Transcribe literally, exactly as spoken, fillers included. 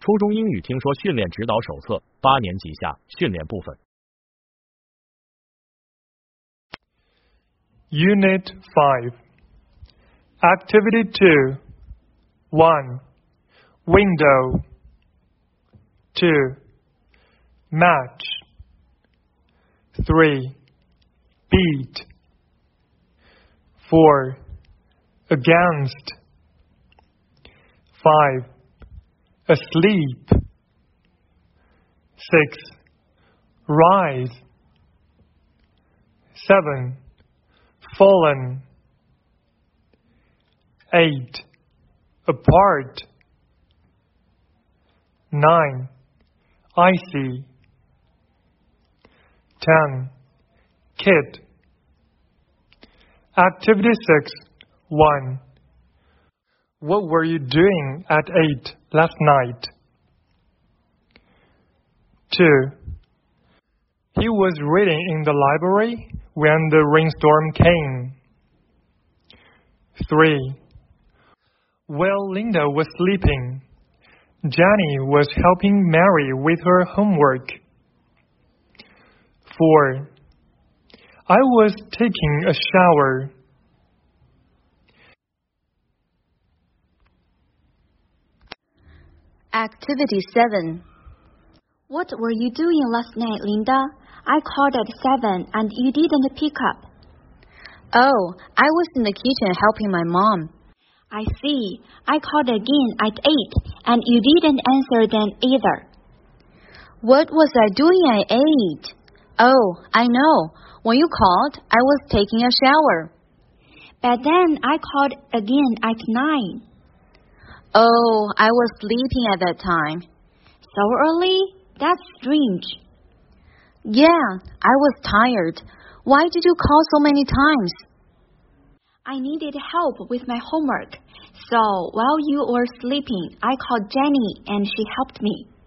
初中英语听说训练指导手册八年级下训练部分。 Unit five. Activity two. one. Window. two. Match. three. Beat. four. Against. five. Asleep. six. Rise. seven. Fallen. eight. Apart. nine. Icy. ten. Kid. Activity six. one. What were you doing at eight last night? two. He was reading in the library when the rainstorm came. three. While Linda was sleeping, Jenny was helping Mary with her homework. four. I was taking a shower. Activity seven. What were you doing last night, Linda? I called at seven and you didn't pick up. Oh, I was in the kitchen helping my mom. I see. I called again at eight and you didn't answer then either. What was I doing at eight? Oh, I know. When you called, I was taking a shower. But then I called again at nine. Oh, I was sleeping at that time. So early? That's strange. Yeah, I was tired. Why did you call so many times? I needed help with my homework. So while you were sleeping, I called Jenny and she helped me.